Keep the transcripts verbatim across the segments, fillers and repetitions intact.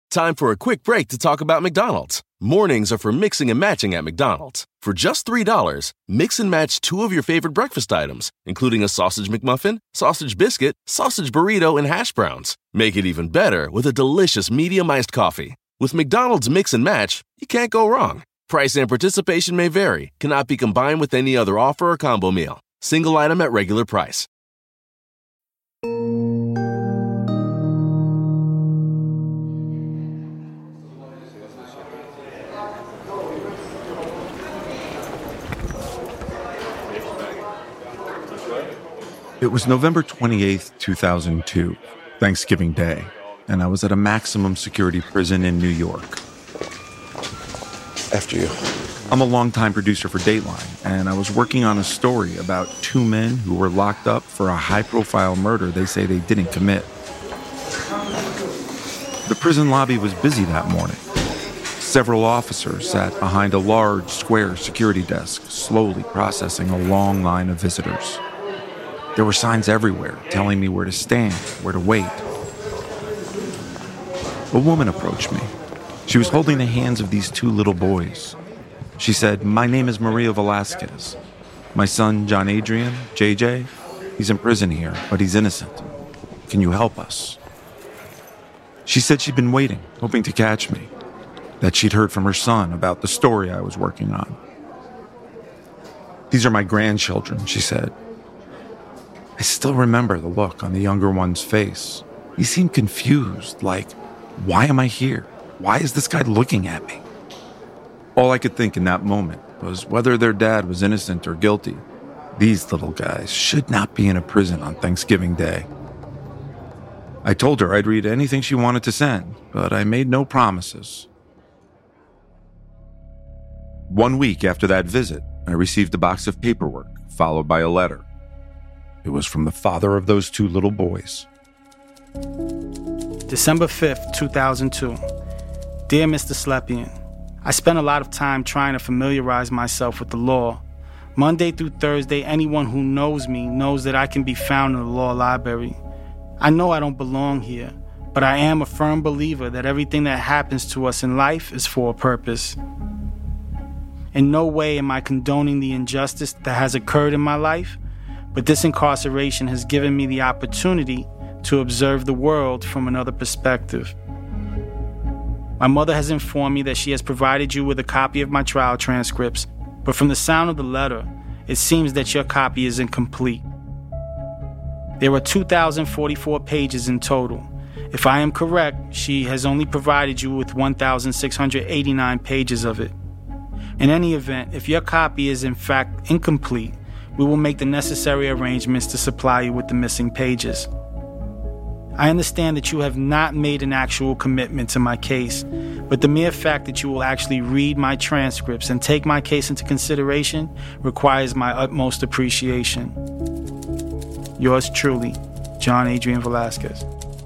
Time for a quick break to talk about McDonald's. Mornings are for mixing and matching at McDonald's. For just three dollars, mix and match two of your favorite breakfast items, including a sausage McMuffin, sausage biscuit, sausage burrito, and hash browns. Make it even better with a delicious medium iced coffee. With McDonald's Mix and Match, you can't go wrong. Price and participation may vary. Cannot be combined with any other offer or combo meal. Single item at regular price. It was November twenty-eighth, two thousand two, Thanksgiving Day, and I was at a maximum security prison in New York. After you. I'm a longtime producer for Dateline, and I was working on a story about two men who were locked up for a high-profile murder they say they didn't commit. The prison lobby was busy that morning. Several officers sat behind a large, square security desk, slowly processing a long line of visitors. There were signs everywhere telling me where to stand, where to wait. A woman approached me. She was holding the hands of these two little boys. She said, "My name is Maria Velasquez. My son, John Adrian, J J, he's in prison here, but he's innocent. Can you help us?" She said she'd been waiting, hoping to catch me, that she'd heard from her son about the story I was working on. "These are my grandchildren," she said. I still remember the look on the younger one's face. He seemed confused, like, why am I here? Why is this guy looking at me? All I could think in that moment was whether their dad was innocent or guilty. These little guys should not be in a prison on Thanksgiving Day. I told her I'd read anything she wanted to send, but I made no promises. One week after that visit, I received a box of paperwork, followed by a letter. It was from the father of those two little boys. December fifth, two thousand two. Dear Mister Slepian, I spent a lot of time trying to familiarize myself with the law. Monday through Thursday, anyone who knows me knows that I can be found in the law library. I know I don't belong here, but I am a firm believer that everything that happens to us in life is for a purpose. In no way am I condoning the injustice that has occurred in my life, but this incarceration has given me the opportunity to observe the world from another perspective. My mother has informed me that she has provided you with a copy of my trial transcripts, but from the sound of the letter, it seems that your copy is incomplete. There are two thousand forty-four pages in total. If I am correct, she has only provided you with one thousand six hundred eighty-nine pages of it. In any event, if your copy is in fact incomplete, we will make the necessary arrangements to supply you with the missing pages. I understand that you have not made an actual commitment to my case, but the mere fact that you will actually read my transcripts and take my case into consideration requires my utmost appreciation. Yours truly, John Adrian Velasquez.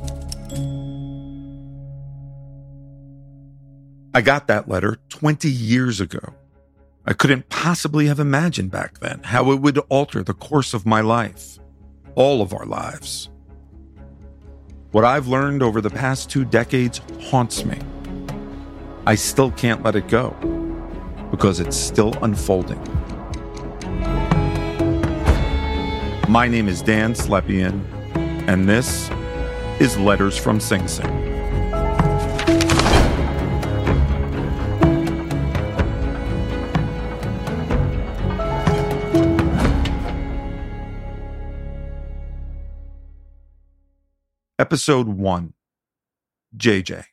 I got that letter twenty years ago. I couldn't possibly have imagined back then how it would alter the course of my life, all of our lives. What I've learned over the past two decades haunts me. I still can't let it go because it's still unfolding. My name is Dan Slepian, and this is Letters from Sing Sing. Episode one, J J.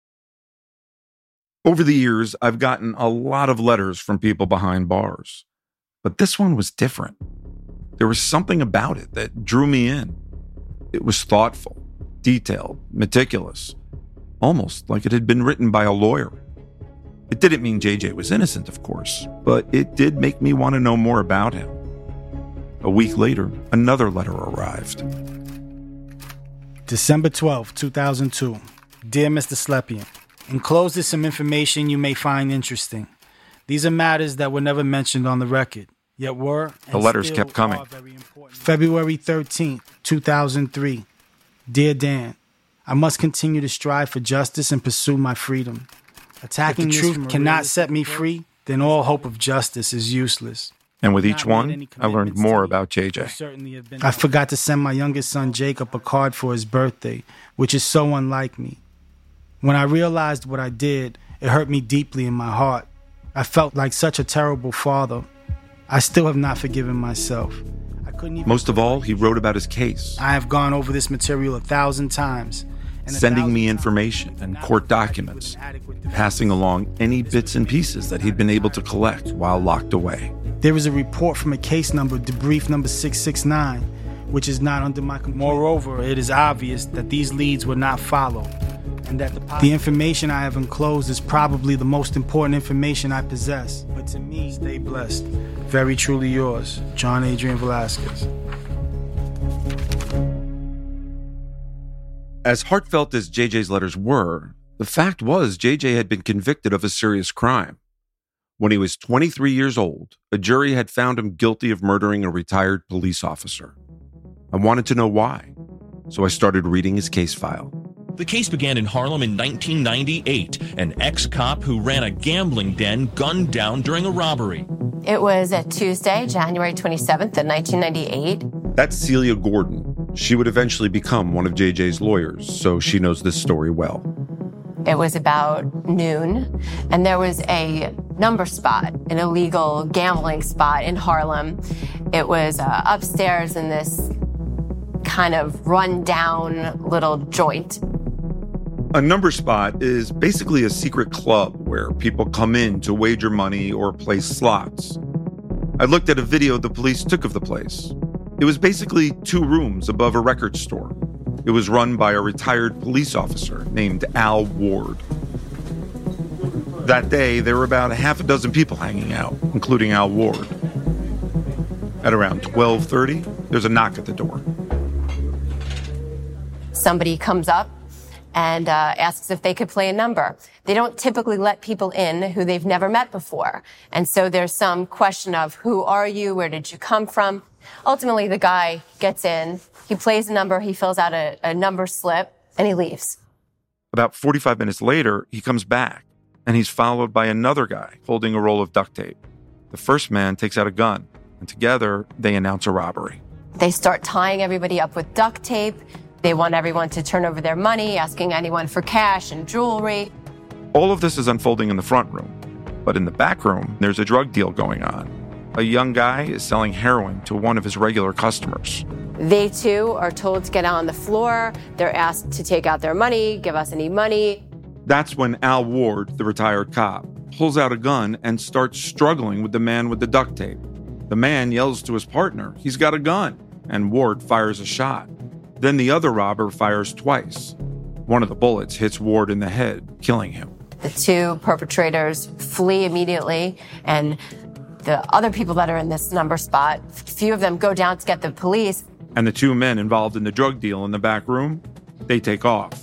Over the years, I've gotten a lot of letters from people behind bars, but this one was different. There was something about it that drew me in. It was thoughtful, detailed, meticulous, almost like it had been written by a lawyer. It didn't mean J J was innocent, of course, but it did make me want to know more about him. A week later, another letter arrived. December twelfth, two thousand two. Dear Mister Slepian, enclosed is some information you may find interesting. These are matters that were never mentioned on the record, yet were and the letters still kept coming. February thirteenth, two thousand three. Dear Dan, I must continue to strive for justice and pursue my freedom. Attacking the truth cannot set me free, then all hope of justice is useless. And with each one, I learned more about J J. I forgot to send my youngest son Jacob a card for his birthday, which is so unlike me. When I realized what I did, it hurt me deeply in my heart. I felt like such a terrible father. I still have not forgiven myself. I couldn't even Most of all, he wrote about his case. I have gone over this material a thousand times. Sending me information and court documents, passing along any bits and pieces that he'd been able to collect while locked away. There is a report from a case number, debrief number six six nine, which is not under my control. Moreover, it is obvious that these leads were not followed, and that the, the information I have enclosed is probably the most important information I possess. But to me, stay blessed. Very truly yours, John Adrian Velasquez. As heartfelt as J J's letters were, the fact was J J had been convicted of a serious crime. When he was twenty-three years old, a jury had found him guilty of murdering a retired police officer. I wanted to know why, so I started reading his case file. The case began in Harlem in nineteen ninety-eight. An ex-cop who ran a gambling den gunned down during a robbery. It was a Tuesday, January twenty-seventh, of nineteen ninety-eight. That's Celia Gordon. She would eventually become one of J J's lawyers, so she knows this story well. It was about noon, and there was a number spot, an illegal gambling spot in Harlem. It was uh, upstairs in this kind of run-down little joint. A number spot is basically a secret club where people come in to wager money or play slots. I looked at a video the police took of the place. It was basically two rooms above a record store. It was run by a retired police officer named Al Ward. That day, there were about a half a dozen people hanging out, including Al Ward. At around twelve thirty, there's a knock at the door. Somebody comes up and uh, asks if they could play a number. They don't typically let people in who they've never met before. And so there's some question of, who are you? Where did you come from? Ultimately, the guy gets in, he plays a number, he fills out a, a number slip, and he leaves. About forty-five minutes later, he comes back, and he's followed by another guy holding a roll of duct tape. The first man takes out a gun, and together, they announce a robbery. They start tying everybody up with duct tape. They want everyone to turn over their money, asking anyone for cash and jewelry. All of this is unfolding in the front room. But in the back room, there's a drug deal going on. A young guy is selling heroin to one of his regular customers. They, too, are told to get out on the floor. They're asked to take out their money, give us any money. That's when Al Ward, the retired cop, pulls out a gun and starts struggling with the man with the duct tape. The man yells to his partner, he's got a gun, and Ward fires a shot. Then the other robber fires twice. One of the bullets hits Ward in the head, killing him. The two perpetrators flee immediately, and the other people that are in this number spot, a few of them go down to get the police. And the two men involved in the drug deal in the back room, they take off.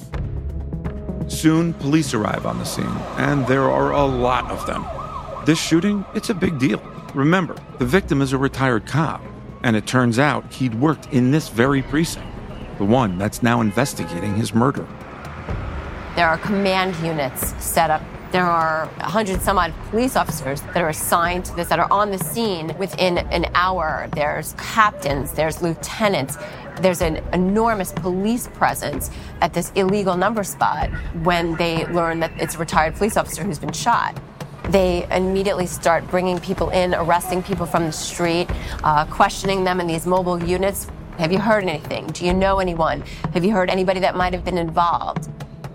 Soon, police arrive on the scene, and there are a lot of them. This shooting, it's a big deal. Remember, the victim is a retired cop, and it turns out he'd worked in this very precinct, the one that's now investigating his murder. There are command units set up. There are a hundred some odd police officers that are assigned to this, that are on the scene within an hour. There's captains, there's lieutenants. There's an enormous police presence at this illegal number spot when they learn that it's a retired police officer who's been shot. They immediately start bringing people in, arresting people from the street, uh, questioning them in these mobile units. Have you heard anything? Do you know anyone? Have you heard anybody that might have been involved?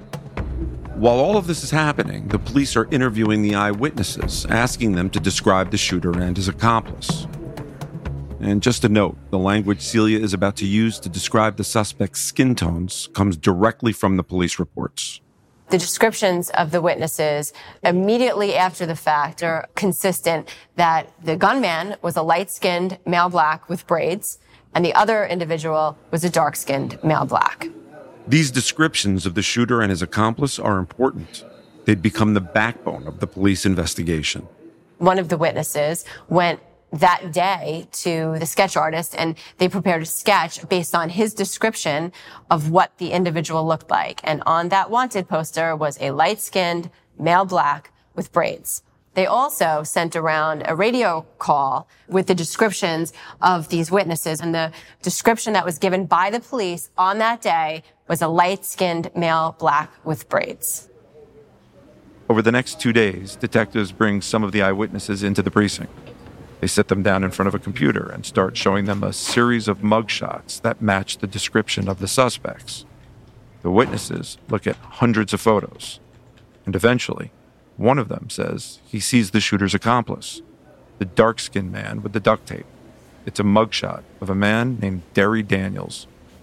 While all of this is happening, the police are interviewing the eyewitnesses, asking them to describe the shooter and his accomplice. And just a note, the language Celia is about to use to describe the suspect's skin tones comes directly from the police reports. The descriptions of the witnesses immediately after the fact are consistent that the gunman was a light-skinned male black with braids, and the other individual was a dark-skinned male black. These descriptions of the shooter and his accomplice are important. They'd become the backbone of the police investigation. One of the witnesses went that day to the sketch artist, and they prepared a sketch based on his description of what the individual looked like. And on that wanted poster was a light-skinned male black with braids. They also sent around a radio call with the descriptions of these witnesses, and the description that was given by the police on that day was a light-skinned male black with braids. Over the next two days, detectives bring some of the eyewitnesses into the precinct. They sit them down in front of a computer and start showing them a series of mugshots that match the description of the suspects. The witnesses look at hundreds of photos, and eventually, one of them says he sees the shooter's accomplice, the dark-skinned man with the duct tape. It's a mugshot of a man named Derry Daniels.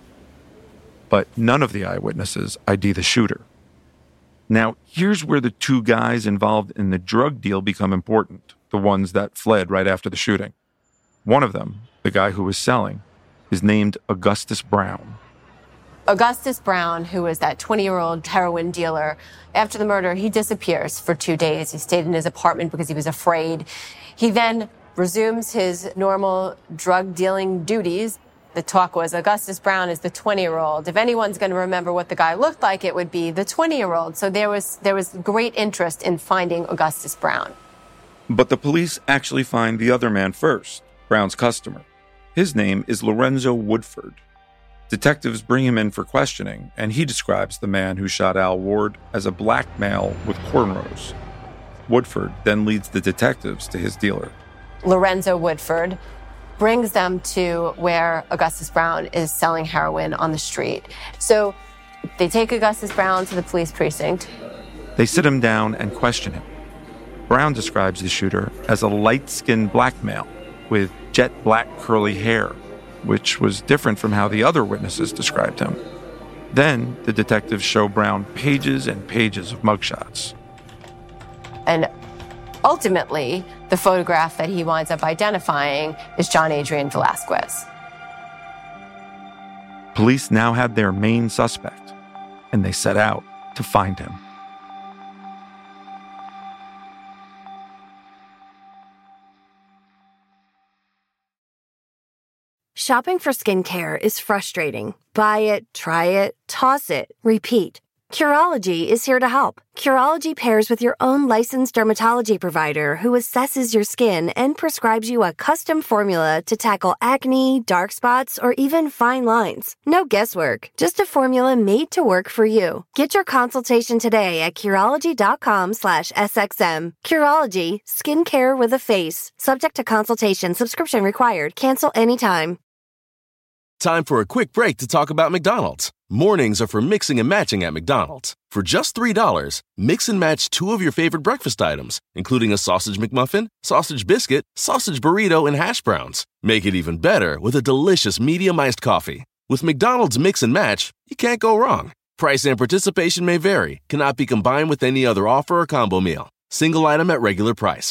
But none of the eyewitnesses I D the shooter. Now, here's where the two guys involved in the drug deal become important, the ones that fled right after the shooting. One of them, the guy who was selling, is named Augustus Brown. Augustus Brown, who was that twenty-year-old heroin dealer, after the murder, he disappears for two days. He stayed in his apartment because he was afraid. He then resumes his normal drug dealing duties. The talk was Augustus Brown is the twenty-year-old. If anyone's going to remember what the guy looked like, it would be the twenty-year-old. So there was there was great interest in finding Augustus Brown. But the police actually find the other man first, Brown's customer. His name is Lorenzo Woodford. Detectives bring him in for questioning, and he describes the man who shot Al Ward as a black male with cornrows. Woodford then leads the detectives to his dealer. Lorenzo Woodford brings them to where Augustus Brown is selling heroin on the street. So they take Augustus Brown to the police precinct. They sit him down and question him. Brown describes the shooter as a light-skinned black male with jet black curly hair, which was different from how the other witnesses described him. Then the detectives show Brown pages and pages of mugshots. And ultimately, the photograph that he winds up identifying is John Adrian Velasquez. Police now had their main suspect, and they set out to find him. Shopping for skincare is frustrating. Buy it, try it, toss it, repeat. Curology is here to help. Curology pairs with your own licensed dermatology provider who assesses your skin and prescribes you a custom formula to tackle acne, dark spots, or even fine lines. No guesswork, just a formula made to work for you. Get your consultation today at Curology.com slash SXM. Curology, skincare with a face. Subject to consultation, subscription required. Cancel anytime. Time for a quick break to talk about McDonald's. Mornings are for mixing and matching at McDonald's. For just three dollars, mix and match two of your favorite breakfast items, including a sausage McMuffin, sausage biscuit, sausage burrito, and hash browns. Make it even better with a delicious medium iced coffee. With McDonald's Mix and Match, you can't go wrong. Price and participation may vary, cannot be combined with any other offer or combo meal. Single item at regular price.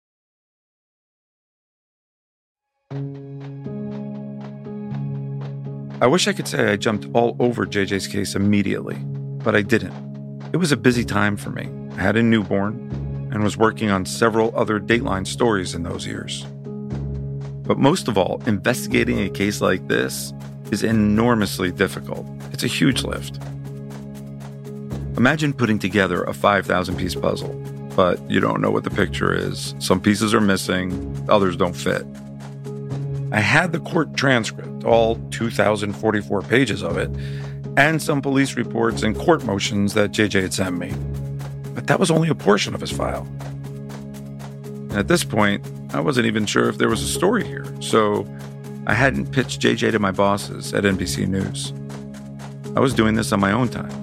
I wish I could say I jumped all over J J's case immediately, but I didn't. It was a busy time for me. I had a newborn and was working on several other Dateline stories in those years. But most of all, investigating a case like this is enormously difficult. It's a huge lift. Imagine putting together a five thousand piece puzzle, but you don't know what the picture is. Some pieces are missing, others don't fit. I had the court transcript, all two thousand forty-four pages of it, and some police reports and court motions that J J had sent me. But that was only a portion of his file. And at this point, I wasn't even sure if there was a story here, so I hadn't pitched J J to my bosses at N B C News. I was doing this on my own time.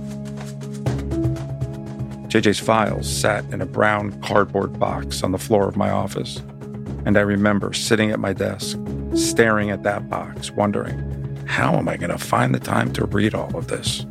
J J's files sat in a brown cardboard box on the floor of my office, and I remember sitting at my desk, staring at that box, wondering, how am I going to find the time to read all of this?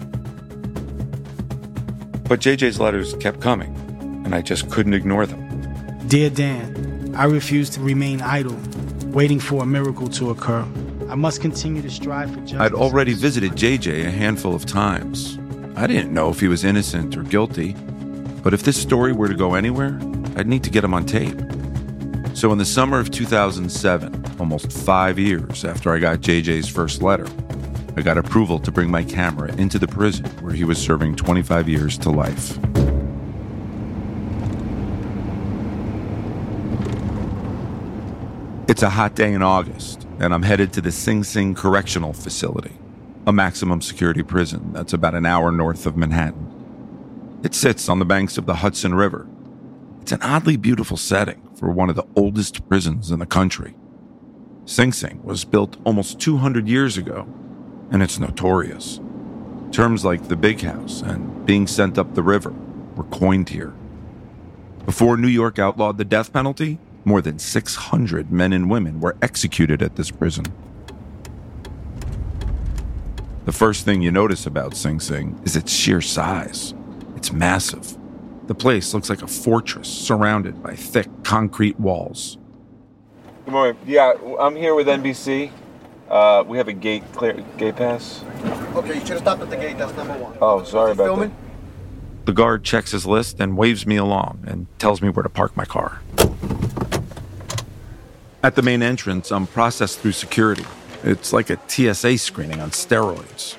But J J's letters kept coming, and I just couldn't ignore them. Dear Dan, I refuse to remain idle, waiting for a miracle to occur. I must continue to strive for justice. I'd already visited J J a handful of times. I didn't know if he was innocent or guilty, but if this story were to go anywhere, I'd need to get him on tape. So in the summer of two thousand seven, almost five years after I got J J's first letter, I got approval to bring my camera into the prison where he was serving twenty-five years to life. It's a hot day in August, and I'm headed to the Sing Sing Correctional Facility, a maximum security prison that's about an hour north of Manhattan. It sits on the banks of the Hudson River. It's an oddly beautiful setting for one of the oldest prisons in the country. Sing Sing was built almost two hundred years ago, and it's notorious. Terms like the big house and being sent up the river were coined here. Before New York outlawed the death penalty, more than six hundred men and women were executed at this prison. The first thing you notice about Sing Sing is its sheer size. It's massive. The place looks like a fortress surrounded by thick concrete walls. Good morning. Yeah, I'm here with N B C. Uh, we have a gate clear, gate pass. Okay, you should have stopped at the gate. That's number one. Oh, sorry about filming? that. The guard checks his list and waves me along and tells me where to park my car. At the main entrance, I'm processed through security. It's like a T S A screening on steroids.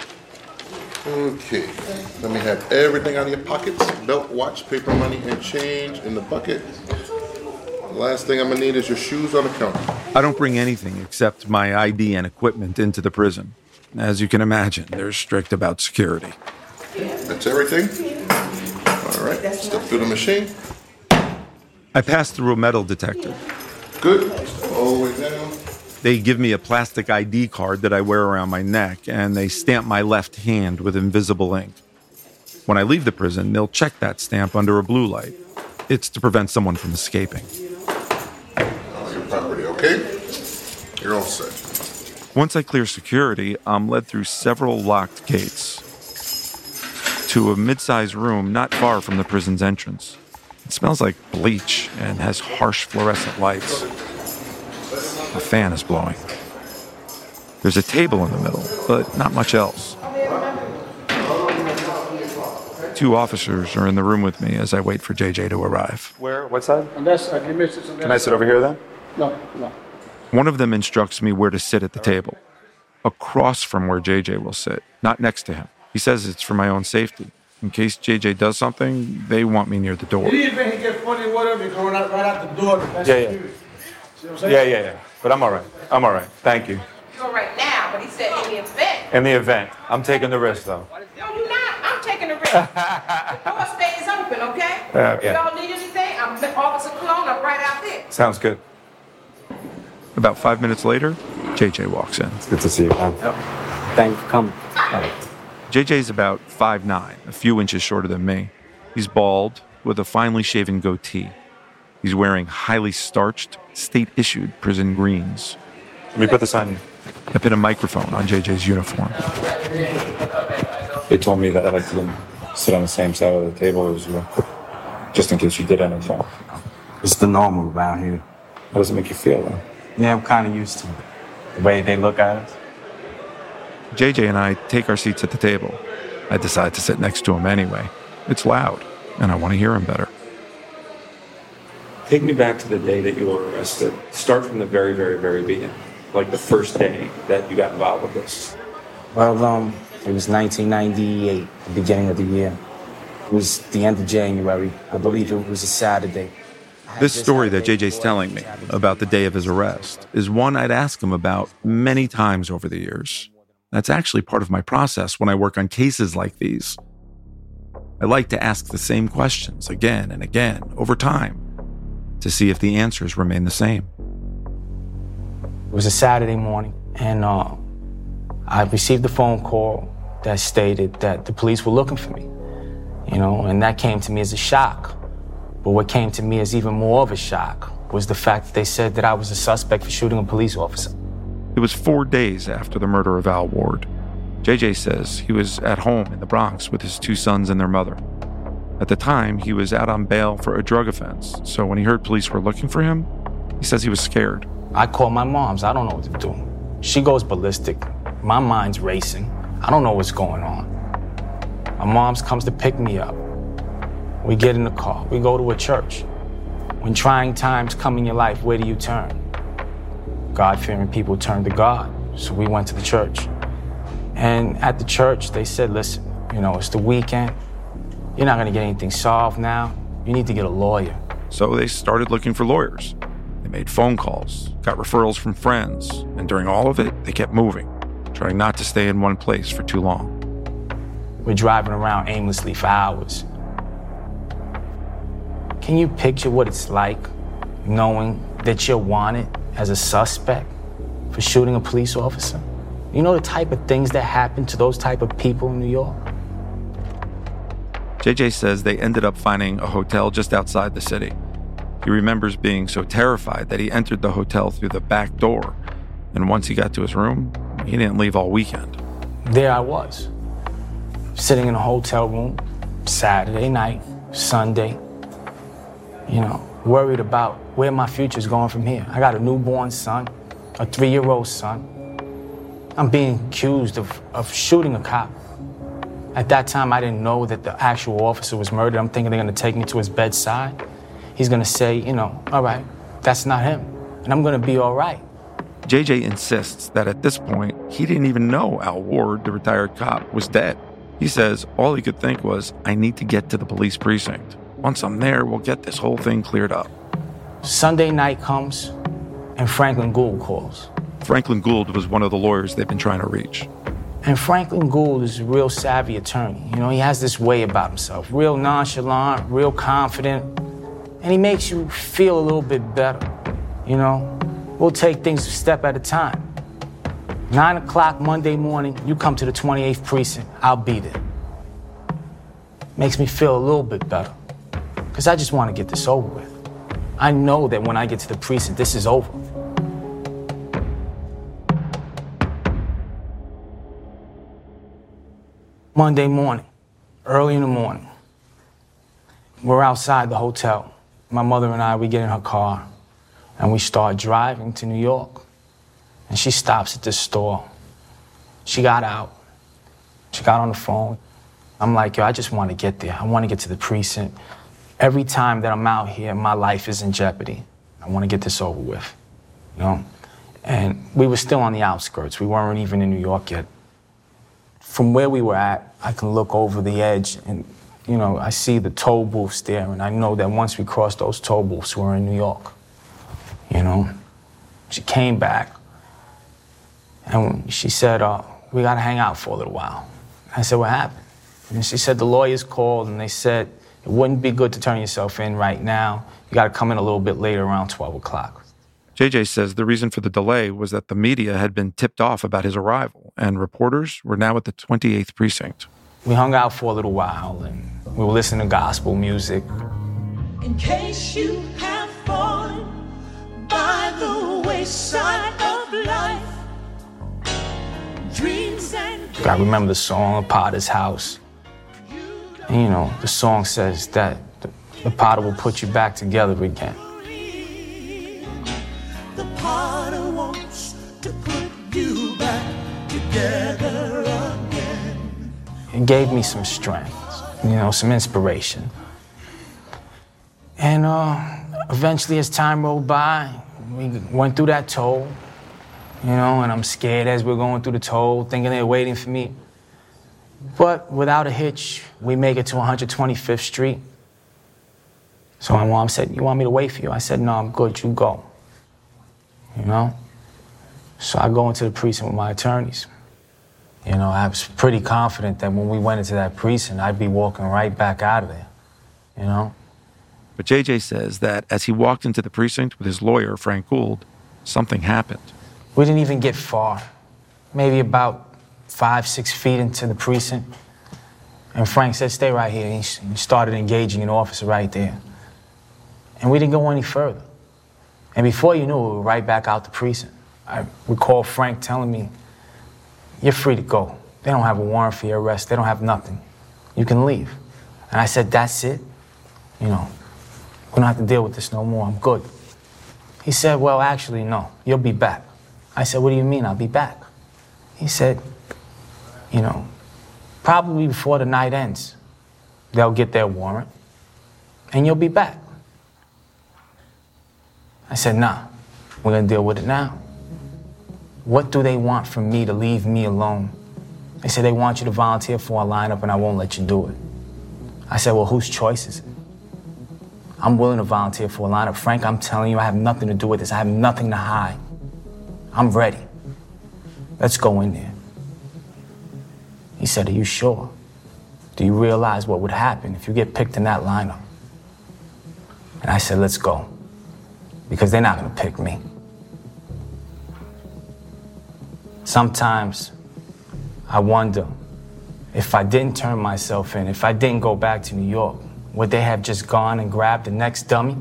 Okay, let me have everything out of your pockets. Belt, watch, paper money, and change in the bucket. The last thing I'm gonna need is your shoes on the counter. I don't bring anything except my I D and equipment into the prison. As you can imagine, they're strict about security. That's everything? All right, step through the machine. I pass through a metal detector. Good, all the way down. They give me a plastic I D card that I wear around my neck, and they stamp my left hand with invisible ink. When I leave the prison, they'll check that stamp under a blue light. It's to prevent someone from escaping. All your property, okay? You're all set. Once I clear security, I'm led through several locked gates to a mid-sized room not far from the prison's entrance. It smells like bleach and has harsh fluorescent lights. A fan is blowing. There's a table in the middle, but not much else. Two officers are in the room with me as I wait for J J to arrive. Where? What side? And that's, uh, give me some- Can I sit over here then? No, no. One of them instructs me where to sit at the table, across from where J J will sit, not next to him. He says it's for my own safety. In case J J does something, they want me near the door. Even he get funny, whatever, you're going out right out the door. That's Yeah, yeah. security. See what I'm saying? Yeah, yeah, yeah. But I'm all right. I'm all right. Thank you. You're all right now, but he said in the event. In the event, I'm taking the risk, though. No, you're not. I'm taking the risk. The door stays open, okay? Uh, If yeah. y'all need anything, I'm Officer Cologne. I'm right out there. Sounds good. About five minutes later, J J walks in. It's good to see you, man. Thank you for coming. J J's about five nine, a few inches shorter than me. He's bald, with a finely shaven goatee. He's wearing highly starched, state-issued prison greens. Let me put this on you. I put a microphone on J J's uniform. They told me that I like to sit on the same side of the table as you, just in case you did anything. It's the normal around here. How does it make you feel, though? Yeah, I'm kind of used to it. The way they look at us. J J and I take our seats at the table. I decide to sit next to him anyway. It's loud, and I want to hear him better. Take me back to the day that you were arrested. Start from the very, very, very beginning. Like the first day that you got involved with this. Well, um, it was nineteen ninety-eight, the beginning of the year. It was the end of January. I believe it was a Saturday. This story that J J's telling me about the day of his arrest is one I'd ask him about many times over the years. That's actually part of my process when I work on cases like these. I like to ask the same questions again and again over time to see if the answers remain the same. It was a Saturday morning, and uh, I received a phone call that stated that the police were looking for me. You know, and that came to me as a shock. But what came to me as even more of a shock was the fact that they said that I was a suspect for shooting a police officer. It was four days after the murder of Al Ward. J J says he was at home in the Bronx with his two sons and their mother. At the time, he was out on bail for a drug offense, so when he heard police were looking for him, he says he was scared. I called my mom's. I don't know what to do. She goes ballistic. My mind's racing. I don't know what's going on. My mom's comes to pick me up. We get in the car. We go to a church. When trying times come in your life, where do you turn? God-fearing people turn to God. So we went to the church. And at the church, they said, listen, you know, it's the weekend. You're not gonna get anything solved now. You need to get a lawyer. So they started looking for lawyers. They made phone calls, got referrals from friends, and during all of it, they kept moving, trying not to stay in one place for too long. We're driving around aimlessly for hours. Can you picture what it's like knowing that you're wanted as a suspect for shooting a police officer? You know the type of things that happen to those type of people in New York? J J says they ended up finding a hotel just outside the city. He remembers being so terrified that he entered the hotel through the back door, and once he got to his room, he didn't leave all weekend. There I was, sitting in a hotel room, Saturday night, Sunday, you know, worried about where my future's going from here. I got a newborn son, a three-year-old son. I'm being accused of, of shooting a cop. At that time, I didn't know that the actual officer was murdered. I'm thinking they're gonna take me to his bedside. He's gonna say, you know, all right, that's not him, and I'm gonna be all right. J J insists that at this point, he didn't even know Al Ward, the retired cop, was dead. He says all he could think was, I need to get to the police precinct. Once I'm there, we'll get this whole thing cleared up. Sunday night comes, and Franklin Gould calls. Franklin Gould was one of the lawyers they've been trying to reach. And Franklin Gould is a real savvy attorney. You know, he has this way about himself, real nonchalant, real confident, and he makes you feel a little bit better. You know, we'll take things a step at a time. Nine o'clock Monday morning, you come to the twenty-eighth precinct, I'll be there. Makes me feel a little bit better, because I just want to get this over with. I know that when I get to the precinct, this is over. Monday morning, early in the morning, we're outside the hotel. My mother and I, we get in her car, and we start driving to New York. And she stops at this store. She got out. She got on the phone. I'm like, yo, I just want to get there. I want to get to the precinct. Every time that I'm out here, my life is in jeopardy. I want to get this over with, you know? And we were still on the outskirts. We weren't even in New York yet. From where we were at, I can look over the edge and, you know, I see the toll booths there, and I know that once we cross those toll booths, we're in New York, you know? She came back, and she said, uh, we gotta hang out for a little while. I said, what happened? And she said, the lawyers called, and they said, it wouldn't be good to turn yourself in right now. You gotta come in a little bit later, around twelve o'clock. J J says the reason for the delay was that the media had been tipped off about his arrival, and reporters were now at the twenty-eighth precinct. We hung out for a little while, and we were listening to gospel music. In case you have fallen by the wayside of life, dreams and I remember the song, Potter's House. And, you know, the song says that the, the potter will put you back together again. the potter wants to put you back together again. It gave me some strength, you know, some inspiration. And uh, eventually, as time rolled by, we went through that toll, you know, and I'm scared as we're going through the toll, thinking they're waiting for me. But without a hitch, we make it to one hundred twenty-fifth Street. So my mom said, you want me to wait for you? I said, no, I'm good, you go. You know? So I go into the precinct with my attorneys. You know, I was pretty confident that when we went into that precinct, I'd be walking right back out of there, you know? But J J says that as he walked into the precinct with his lawyer, Frank Gould, something happened. We didn't even get far, maybe about five, six feet into the precinct. And Frank said, stay right here. He started engaging an officer right there. And we didn't go any further. And before you knew it, we were right back out the precinct. I recall Frank telling me, you're free to go. They don't have a warrant for your arrest. They don't have nothing. You can leave. And I said, that's it? You know, we don't have to deal with this no more. I'm good. He said, well, actually, no. You'll be back. I said, what do you mean I'll be back? He said, you know, probably before the night ends, they'll get their warrant, and you'll be back. I said, nah, we're gonna deal with it now. What do they want from me to leave me alone? They said they want you to volunteer for a lineup and I won't let you do it. I said, well, whose choice is it? I'm willing to volunteer for a lineup. Frank, I'm telling you, I have nothing to do with this. I have nothing to hide. I'm ready. Let's go in there. He said, are you sure? Do you realize what would happen if you get picked in that lineup? And I said, let's go. Because they're not gonna pick me. Sometimes I wonder if I didn't turn myself in, if I didn't go back to New York, would they have just gone and grabbed the next dummy?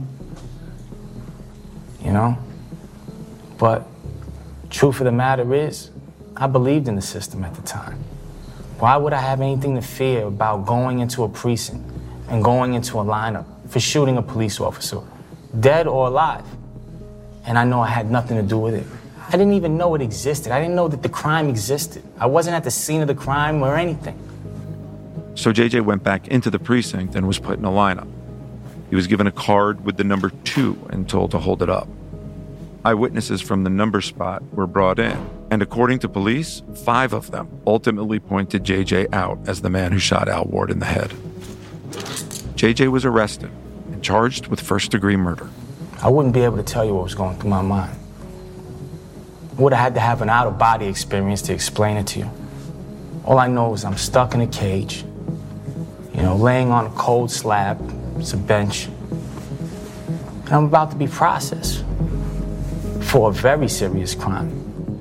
You know? But truth of the matter is, I believed in the system at the time. Why would I have anything to fear about going into a precinct and going into a lineup for shooting a police officer, dead or alive? And I know I had nothing to do with it. I didn't even know it existed. I didn't know that the crime existed. I wasn't at the scene of the crime or anything. So J J went back into the precinct and was put in a lineup. He was given a card with the number two and told to hold it up. Eyewitnesses from the number spot were brought in, and according to police, five of them ultimately pointed J J out as the man who shot Al Ward in the head. J J was arrested and charged with first-degree murder. I wouldn't be able to tell you what was going through my mind. I would have had to have an out-of-body experience to explain it to you. All I know is I'm stuck in a cage, you know, laying on a cold slab, it's a bench, and I'm about to be processed for a very serious crime.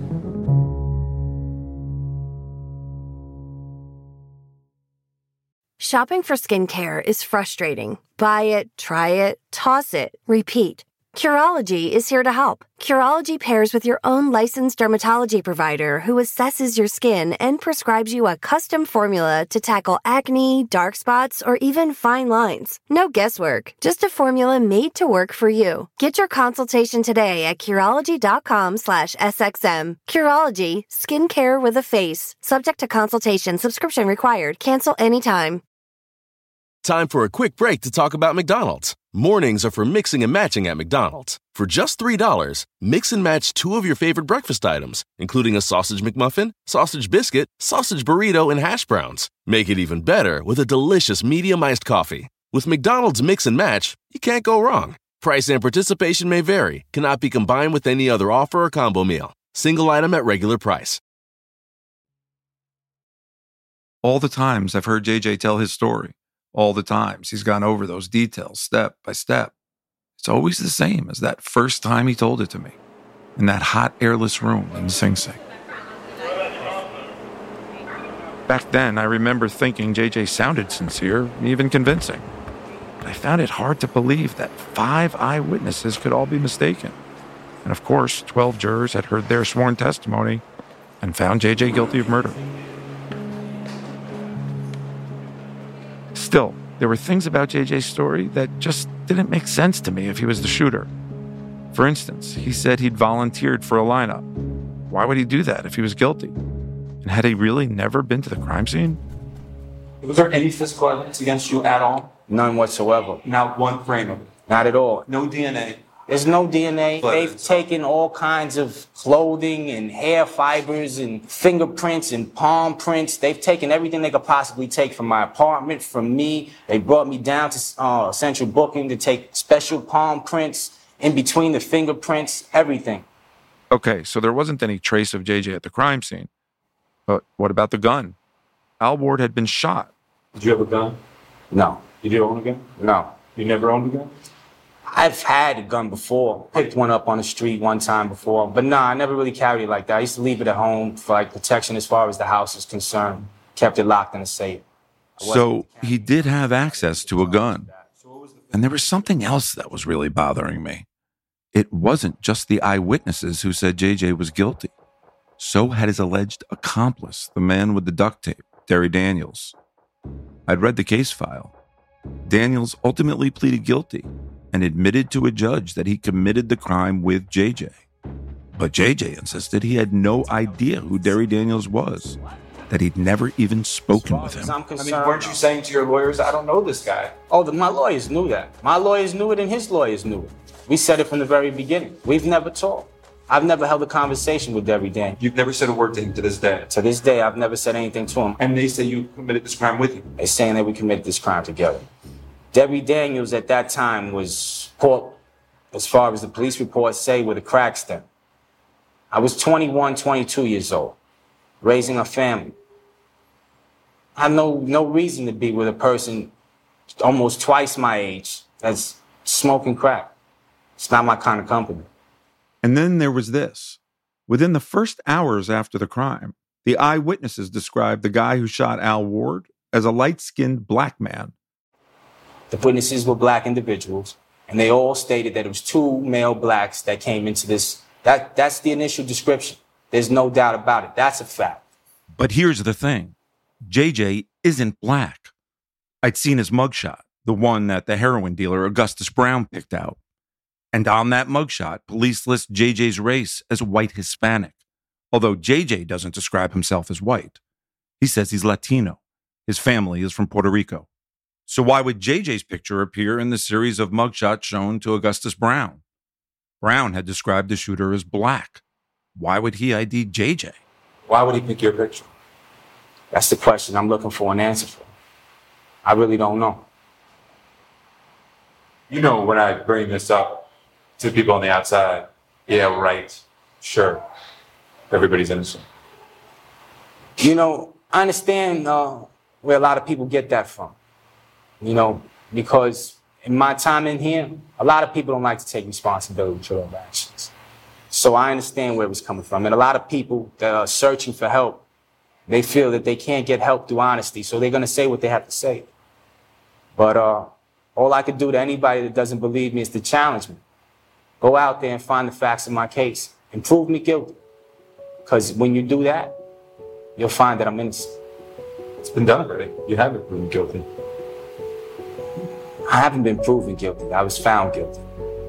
Shopping for skincare is frustrating. Buy it, try it, toss it, repeat. Curology is here to help. Curology pairs with your own licensed dermatology provider who assesses your skin and prescribes you a custom formula to tackle acne, dark spots, or even fine lines. No guesswork, just a formula made to work for you. Get your consultation today at Curology.com slash SXM. Curology, skincare with a face. Subject to consultation, subscription required. Cancel anytime. Time for a quick break to talk about McDonald's. Mornings are for mixing and matching at McDonald's. For just three dollars, mix and match two of your favorite breakfast items, including a sausage McMuffin, sausage biscuit, sausage burrito, and hash browns. Make it even better with a delicious medium iced coffee. With McDonald's Mix and Match, you can't go wrong. Price and participation may vary, cannot be combined with any other offer or combo meal. Single item at regular price. All the times I've heard J J tell his story, all the times he's gone over those details step by step, it's always the same as that first time he told it to me, in that hot, airless room in Sing Sing. Back then, I remember thinking J J sounded sincere, even convincing. But I found it hard to believe that five eyewitnesses could all be mistaken. And of course, twelve jurors had heard their sworn testimony and found J J guilty of murder. Still, there were things about J J's story that just didn't make sense to me if he was the shooter. For instance, he said he'd volunteered for a lineup. Why would he do that if he was guilty? And had he really never been to the crime scene? Was there any physical evidence against you at all? None whatsoever. Not one frame of it? Not at all. No D N A? There's no D N A. But They've taken all kinds of clothing and hair fibers and fingerprints and palm prints. They've taken everything they could possibly take from my apartment, from me. They brought me down to uh, Central Booking to take special palm prints in between the fingerprints, everything. Okay, so there wasn't any trace of J J at the crime scene. But what about the gun? Al Ward had been shot. Did you have a gun? No. Did you own a gun? No. You never owned a gun? I've had a gun before, picked one up on the street one time before, but nah, I never really carried it like that. I used to leave it at home for like protection as far as the house is concerned. Kept it locked in a safe. So he did have access to a gun. And there was something else that was really bothering me. It wasn't just the eyewitnesses who said J J was guilty. So had his alleged accomplice, the man with the duct tape, Derry Daniels. I'd read the case file. Daniels ultimately pleaded guilty and admitted to a judge that he committed the crime with J J. But J J insisted he had no idea who Derry Daniels was, that he'd never even spoken with him. I'm I mean, weren't you saying to your lawyers, I don't know this guy? Oh, the, my lawyers knew that. My lawyers knew it and his lawyers knew it. We said it from the very beginning. We've never talked. I've never held a conversation with Debbie Daniel. You've never said a word to him to this day? To this day, I've never said anything to him. And they say you committed this crime with him? They're saying that we committed this crime together. Debbie Daniels at that time was caught, as far as the police reports say, with a crack stem. I was twenty-one, twenty-two years old, raising a family. I have no, no reason to be with a person almost twice my age that's smoking crack. It's not my kind of company. And then there was this. Within the first hours after the crime, the eyewitnesses described the guy who shot Al Ward as a light-skinned black man. The witnesses were black individuals, and they all stated that it was two male blacks that came into this. That, that's the initial description. There's no doubt about it. That's a fact. But here's the thing. J J isn't black. I'd seen his mugshot, the one that the heroin dealer Augustus Brown picked out. And on that mugshot, police list J J's race as white Hispanic, although J J doesn't describe himself as white. He says he's Latino. His family is from Puerto Rico. So why would J J's picture appear in the series of mugshots shown to Augustus Brown? Brown had described the shooter as black. Why would he I D J J? Why would he pick your picture? That's the question I'm looking for an answer for. I really don't know. You know, when I bring this up to people on the outside, yeah, right, sure, everybody's innocent. You know, I understand uh, where a lot of people get that from. You know, because in my time in here, a lot of people don't like to take responsibility for their actions. So I understand where it was coming from. And a lot of people that are searching for help, they feel that they can't get help through honesty, so they're going to say what they have to say. But uh, all I could do to anybody that doesn't believe me is to challenge me. Go out there and find the facts of my case and prove me guilty. Because when you do that, you'll find that I'm innocent. It's been done already. You have been proven guilty. I haven't been proven guilty. I was found guilty.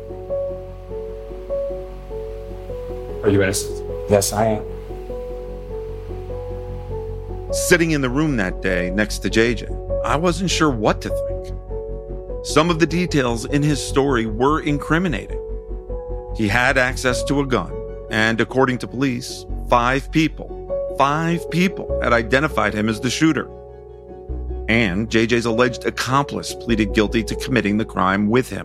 Are you innocent? Yes, I am. Sitting in the room that day next to J J, I wasn't sure what to think. Some of the details in his story were incriminating. He had access to a gun, and according to police, five people, five people had identified him as the shooter. And J J's alleged accomplice pleaded guilty to committing the crime with him.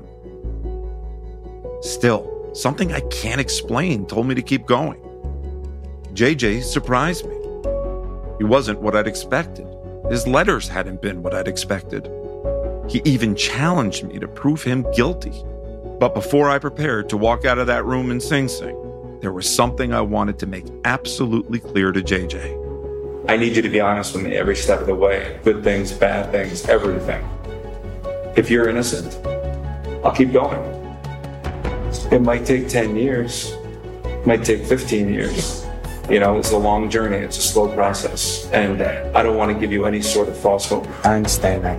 Still, something I can't explain told me to keep going. J J surprised me. He wasn't what I'd expected. His letters hadn't been what I'd expected. He even challenged me to prove him guilty. But before I prepared to walk out of that room in Sing Sing, there was something I wanted to make absolutely clear to J J. I need you to be honest with me every step of the way. Good things, bad things, everything. If you're innocent, I'll keep going. It might take ten years. It might take fifteen years. You know, it's a long journey. It's a slow process. And I don't want to give you any sort of false hope. I understand that.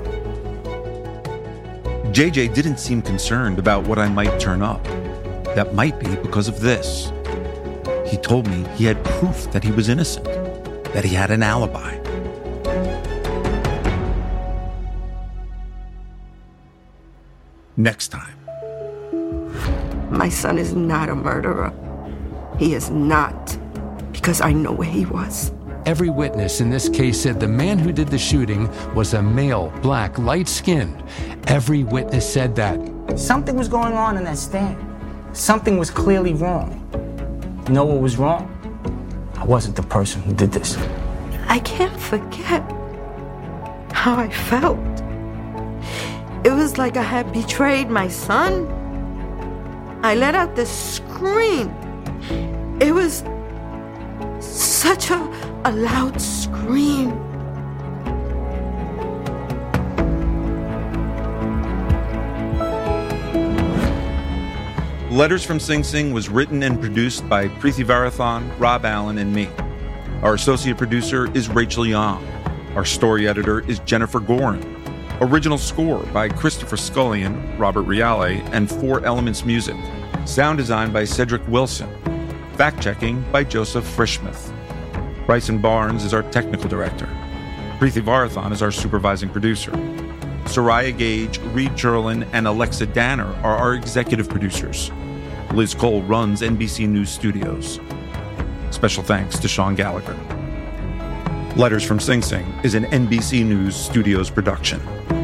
J J didn't seem concerned about what I might turn up. That might be because of this. He told me he had proof that he was innocent, that he had an alibi. Next time. My son is not a murderer. He is not, because I know where he was. Every witness in this case said the man who did the shooting was a male, black, light-skinned. Every witness said that. Something was going on in that stand. Something was clearly wrong. You know what was wrong? I wasn't the person who did this. I can't forget how I felt. It was like I had betrayed my son. I let out this scream. It was such a, a loud scream. Letters from Sing Sing was written and produced by Preeti Varathan, Rob Allen, and me. Our associate producer is Rachel Young. Our story editor is Jennifer Gorin. Original score by Christopher Scullion, Robert Reale, and Four Elements Music. Sound design by Cedric Wilson. Fact-checking by Joseph Frischmuth. Bryson Barnes is our technical director. Preeti Varathan is our supervising producer. Soraya Gage, Reed Jerlin, and Alexa Danner are our executive producers. Liz Cole runs N B C News Studios. Special thanks to Sean Gallagher. Letters from Sing Sing is an N B C News Studios production.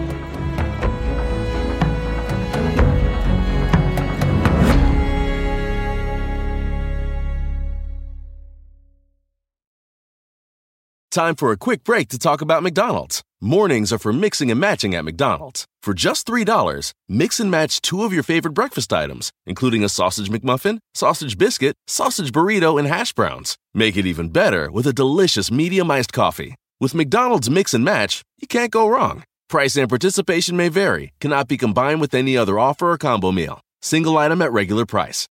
Time for a quick break to talk about McDonald's. Mornings are for mixing and matching at McDonald's. For just three dollars, mix and match two of your favorite breakfast items, including a sausage McMuffin, sausage biscuit, sausage burrito, and hash browns. Make it even better with a delicious medium iced coffee. With McDonald's Mix and Match, you can't go wrong. Price and participation may vary, cannot be combined with any other offer or combo meal. Single item at regular price.